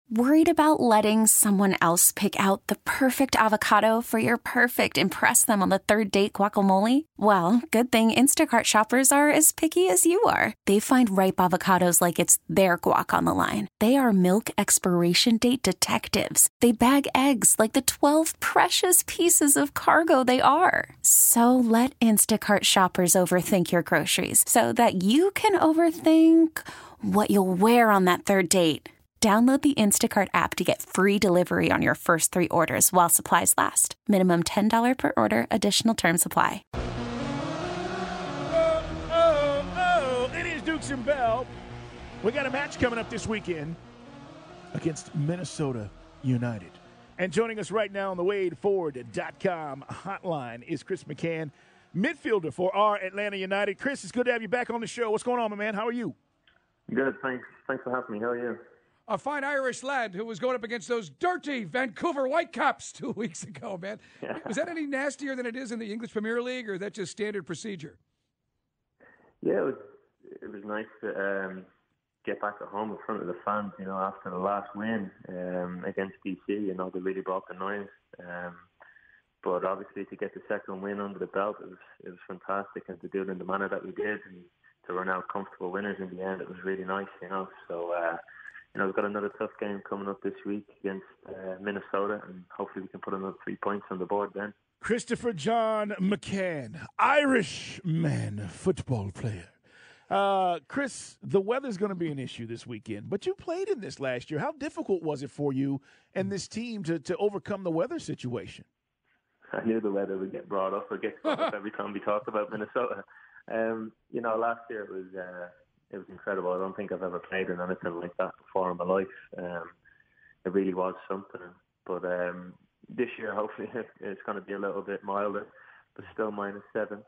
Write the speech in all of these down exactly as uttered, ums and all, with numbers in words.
Worried about letting someone else pick out the perfect avocado for your perfect impress them on the third date guacamole? Well, good thing Instacart shoppers are as picky as you are. They find ripe avocados like it's their guac on the line. They are milk expiration date detectives. They bag eggs like the twelve precious pieces of cargo they are. So let Instacart shoppers overthink your groceries so that you can overthink what you'll wear on that third date. Download the Instacart app to get free delivery on your first three orders while supplies last. Minimum ten dollars per order. Additional terms apply. Oh, oh, oh. It is Dukes and Bell. We got a match coming up this weekend against Minnesota United. And joining us right now on the Wade Ford dot com hotline is Chris McCann, midfielder for our Atlanta United. Chris, it's good to have you back on the show. What's going on, my man? How are you? Good, thanks. Thanks for having me. How are you? A fine Irish lad who was going up against those dirty Vancouver Whitecaps two weeks ago, man. Yeah. Was that any nastier than it is in the English Premier League, or is that just standard procedure? Yeah, it was, it was nice to um, get back at home in front of the fans, you know, after the last win um, against D C. You know, they really brought the noise. Um, but obviously to get the second win under the belt, it was, it was fantastic. And to do it in the manner that we did and to run out comfortable winners in the end, it was really nice, you know. So, uh, You know, we've got another tough game coming up this week against uh, Minnesota, and hopefully we can put another three points on the board then. Christopher John McCann, Irishman football player. Uh, Chris, the weather's going to be an issue this weekend, but you played in this last year. How difficult was it for you and this team to, to overcome the weather situation? I knew the weather would get brought up or get brought up every time we talk about Minnesota. Um, you know, last year it was... Uh, It was incredible. I don't think I've ever played in anything like that before in my life. Um, it really was something. But um, this year, hopefully, it's going to be a little bit milder, but still minus seven.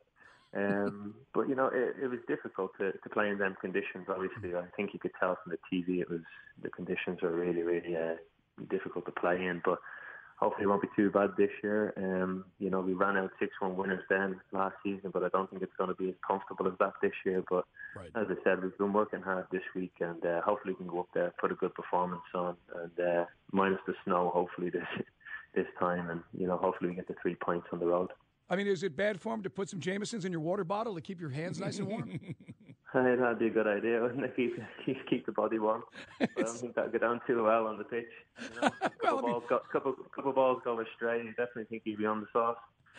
Um, but, you know, it, it was difficult to, to play in them conditions, obviously. I think you could tell from the T V it was the conditions were really, really uh, difficult to play in. But hopefully it won't be too bad this year. Um, you know, we ran out six one winners then last season, but I don't think it's going to be as comfortable as that this year. But Right. as I said, we've been working hard this week, and uh, hopefully we can go up there, put a good performance on, and uh, minus the snow, hopefully this this time, and you know, hopefully we get the three points on the road. I mean, is it bad form to put some Jamesons in your water bottle to keep your hands nice and warm? That'd be a good idea, wouldn't it? Keep, keep, keep the body warm. But I don't think that'd go down too well on the pitch. You know, a couple, Well, I mean- balls go, couple, couple balls go astray. You definitely think he'd be on the sauce.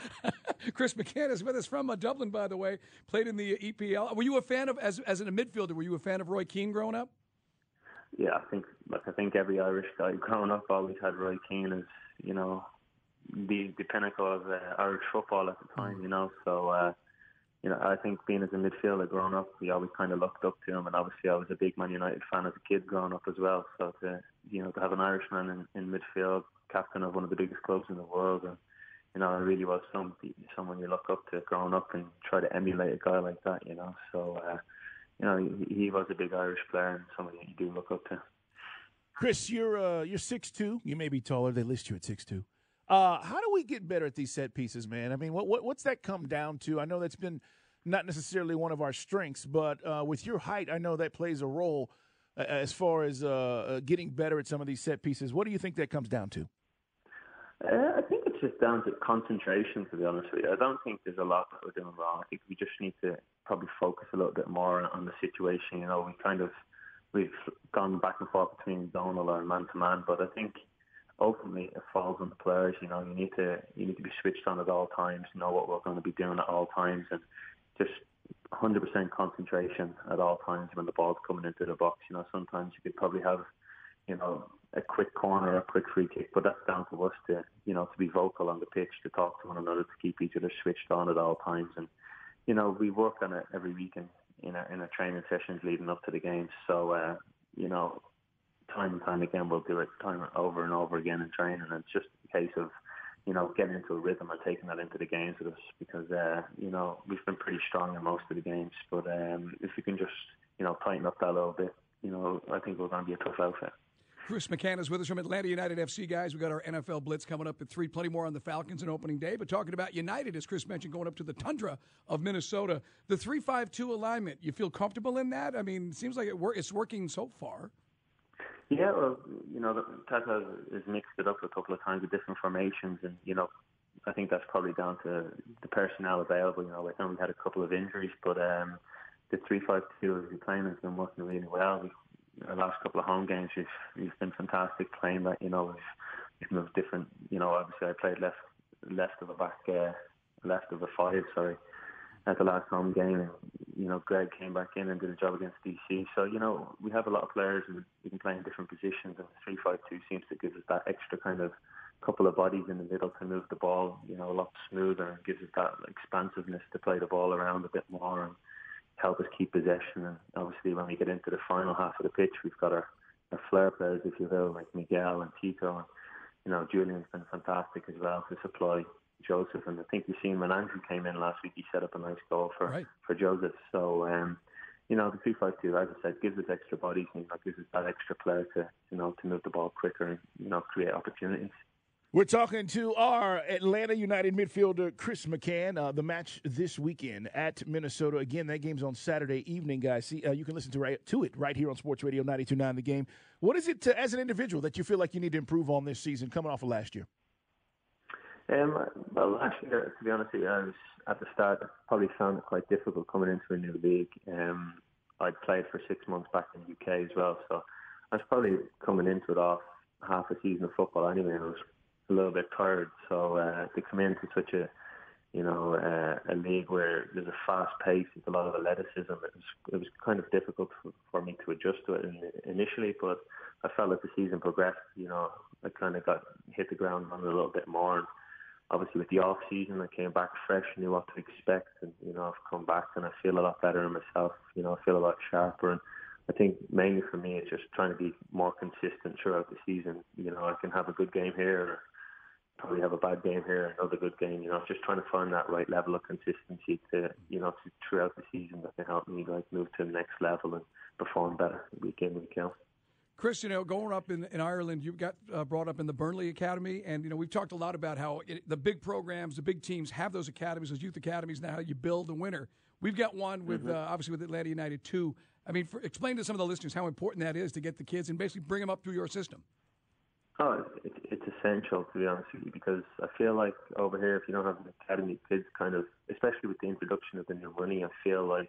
Chris McCann is with us from uh, Dublin, by the way. Played in the E P L. Were you a fan of, as as a midfielder, were you a fan of Roy Keane growing up? Yeah, I think like I think every Irish guy growing up always had Roy Keane as, you know, the the pinnacle of uh, Irish football at the time, you know. So, uh, you know, I think being as a midfielder growing up, we always kind of looked up to him. And obviously I was a big Man United fan as a kid growing up as well. So, to, you know, to have an Irishman in, in midfield, captain of one of the biggest clubs in the world, and you know, it really was some, someone you look up to growing up and try to emulate a guy like that, you know. So, uh, you know, he, he was a big Irish player and someone you do look up to. Chris, you're uh, you're six two. You may be taller. They list you at six two. Uh, how do we get better at these set pieces, man? I mean, what, what what's that come down to? I know that's been not necessarily one of our strengths, but uh, with your height, I know that plays a role uh, as far as uh, uh, getting better at some of these set pieces. What do you think that comes down to? Uh, I think it's just down to concentration, to be honest with you. I don't think there's a lot that we're doing wrong. I think we just need to probably focus a little bit more on the situation. You know, we kind of, we've gone back and forth between zonal or man-to-man, but I think ultimately it falls on the players. You know, you need to you need to be switched on at all times, know what we're going to be doing at all times, and just one hundred percent concentration at all times when the ball's coming into the box. You know, sometimes you could probably have, you know, a quick corner, a quick free kick, but that's down to us to, you know, to be vocal on the pitch, to talk to one another, to keep each other switched on at all times. And, you know, we work on it every week in, in, our, in our training sessions leading up to the games. So, uh, you know, time and time again, we'll do it time over and over again in training. And it's just a case of, you know, getting into a rhythm and taking that into the games with us because, uh, you know, we've been pretty strong in most of the games. But um, if we can just, you know, tighten up that a little bit, you know, I think we're going to be a tough outfit. Chris McCann is with us from Atlanta United F C, guys. We got our N F L Blitz coming up at three. Plenty more on the Falcons on opening day. But talking about United, as Chris mentioned, going up to the tundra of Minnesota, the three five two alignment, you feel comfortable in that? I mean, it seems like it wor- it's working so far. Yeah, well, you know, Tata has mixed it up a couple of times with different formations, and you know, I think that's probably down to the personnel available. You know, I know we had a couple of injuries, but um, the three five two we're playing has been working really well. We've, the last couple of home games, we've, we've been fantastic playing that. You know, we've, we've moved different. You know, obviously I played left left of a back, uh, left of a five. Sorry. At the last home game, and, you know, Greg came back in and did a job against D C. So, you know, we have a lot of players who we can play in different positions, and the three five two seems to give us that extra kind of couple of bodies in the middle to move the ball, you know, a lot smoother, and gives us that expansiveness to play the ball around a bit more and help us keep possession. And obviously when we get into the final half of the pitch, we've got our, our flair players, if you will, like Miguel and Tito, and, you know, Julian's been fantastic as well to supply Joseph, and I think you've seen when Andrew came in last week, he set up a nice goal for right. for Joseph. So, um, you know, the three five two, as I said, gives us extra bodies, and you know, gives us that extra player to, you know, to move the ball quicker and, you know, create opportunities. We're talking to our Atlanta United midfielder, Chris McCann. Uh, the match this weekend at Minnesota. Again, that game's on Saturday evening, guys. See, uh, you can listen to, right, to it right here on Sports Radio ninety-two point nine The Game. What is it, to, as an individual, that you feel like you need to improve on this season coming off of last year? Um, well, last year, to be honest with you, I was at the start, I probably found it quite difficult coming into a new league. Um, I'd played for six months back in the U K as well, so I was probably coming into it off half a season of football anyway. I was a little bit tired, so uh, to come into such a, you know, uh, a league where there's a fast pace, with a lot of athleticism, it was it was kind of difficult for, for me to adjust to it initially. But I felt as the season progressed, you know, I kind of got hit the ground running a little bit more. And obviously, with the off season, I came back fresh, knew what to expect, and you know, I've come back and I feel a lot better in myself. You know, I feel a lot sharper, and I think mainly for me, it's just trying to be more consistent throughout the season. You know, I can have a good game here, or probably have a bad game here, another good game. You know, just trying to find that right level of consistency to, you know, to, throughout the season that can help me like move to the next level and perform better week in, week out. Chris, you know, growing up in, in Ireland, you got uh, brought up in the Burnley Academy, and, you know, we've talked a lot about how it, the big programs, the big teams have those academies, those youth academies, now how you build the winner. We've got one with, mm-hmm. uh, obviously, with Atlanta United, too. I mean, for, explain to some of the listeners how important that is to get the kids and basically bring them up through your system. Oh, it, it's essential, to be honest with you, because I feel like over here, if you don't have an academy, kids kind of, especially with the introduction of the new money, I feel like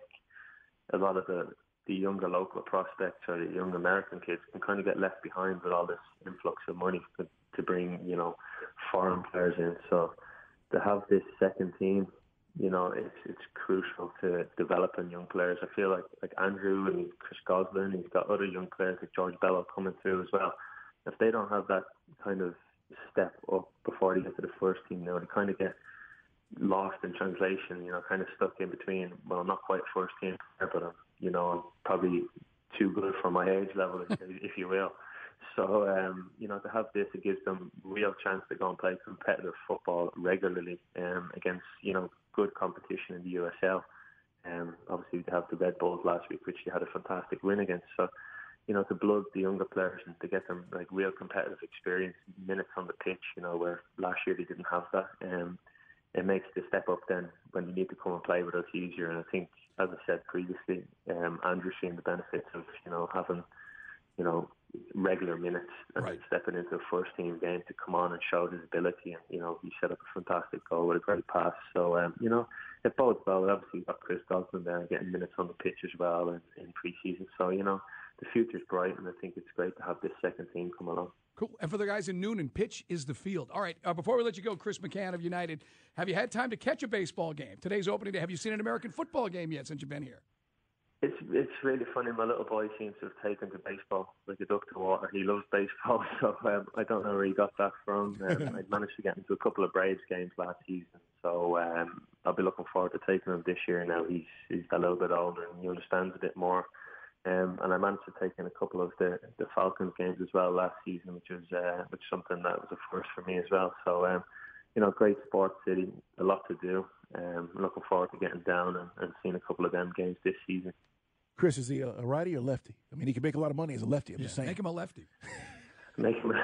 a lot of the the younger local prospects or the young American kids can kind of get left behind with all this influx of money to, to bring, you know, foreign players in. So to have this second team, you know, it's it's crucial to developing young players. I feel like like Andrew and Chris Goslin, he's got other young players like George Bello coming through as well. If they don't have that kind of step up before they get to the first team, you know, they kind of get lost in translation, you know, kind of stuck in between. Well, I'm not quite first team, but I'm, you know, I'm probably too good for my age level, if, if you will. So, um, you know, to have this, it gives them real chance to go and play competitive football regularly um, against, you know, good competition in the U S L. Um, obviously, they have the Red Bulls last week, which they had a fantastic win against. So, you know, to blood the younger players and to get them like real competitive experience, minutes on the pitch, you know, where last year they didn't have that. Um, it makes the step up then when you need to come and play with us easier. And I think, as I said previously, um, Andrew's seen the benefits of, you know, having, you know, regular minutes and right. stepping into a first team game to come on and show his ability. And, you know, he set up a fantastic goal with a great pass. So, um, you know, it bodes well. Obviously, you've got Chris Goslin there getting minutes on the pitch as well in, in pre-season. So, you know, the future's bright, and I think it's great to have this second team come along. Cool. And for the guys in Noonan, pitch is the field. All right, uh, before we let you go, Chris McCann of United, have you had time to catch a baseball game? Today's opening day. Have you seen an American football game yet since you've been here? It's it's really funny. My little boy seems to have taken to baseball like a duck to water. He loves baseball, so um, I don't know where he got that from. Um, I managed to get into a couple of Braves games last season, so um, I'll be looking forward to taking him this year. Now he's he's a little bit older and he understands a bit more. Um, and I managed to take in a couple of the, the Falcons games as well last season, which was uh, which something that was a first for me as well. So, um, you know, great sports city, a lot to do. Um, I'm looking forward to getting down and, and seeing a couple of them games this season. Chris, is he a, a righty or lefty? I mean, he can make a lot of money as a lefty. I'm yeah, just saying. Make him a lefty. Make him.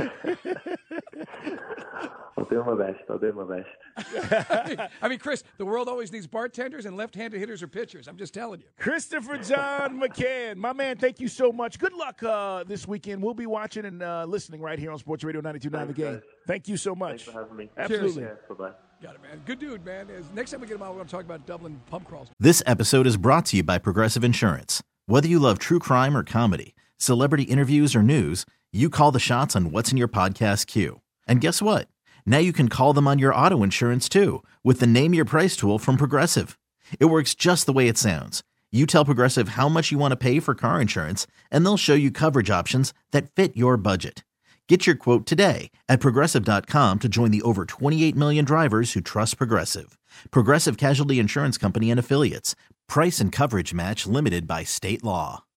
I'll do my best. I'll do my best. I mean, Chris, the world always needs bartenders and left-handed hitters or pitchers. I'm just telling you. Christopher John McCann, my man, thank you so much. Good luck uh, this weekend. We'll be watching and uh, listening right here on Sports Radio ninety-two point nine The Game. Guys. Thank you so much. Thanks for having me. Absolutely. Yeah, bye-bye. Got it, man. Good dude, man. As- Next time we get him on, we're going to talk about Dublin pump crawls. This episode is brought to you by Progressive Insurance. Whether you love true crime or comedy, celebrity interviews or news, you call the shots on what's in your podcast queue. And guess what? Now you can call them on your auto insurance too with the Name Your Price tool from Progressive. It works just the way it sounds. You tell Progressive how much you want to pay for car insurance, and they'll show you coverage options that fit your budget. Get your quote today at Progressive dot com to join the over twenty-eight million drivers who trust Progressive. Progressive Casualty Insurance Company and Affiliates. Price and coverage match limited by state law.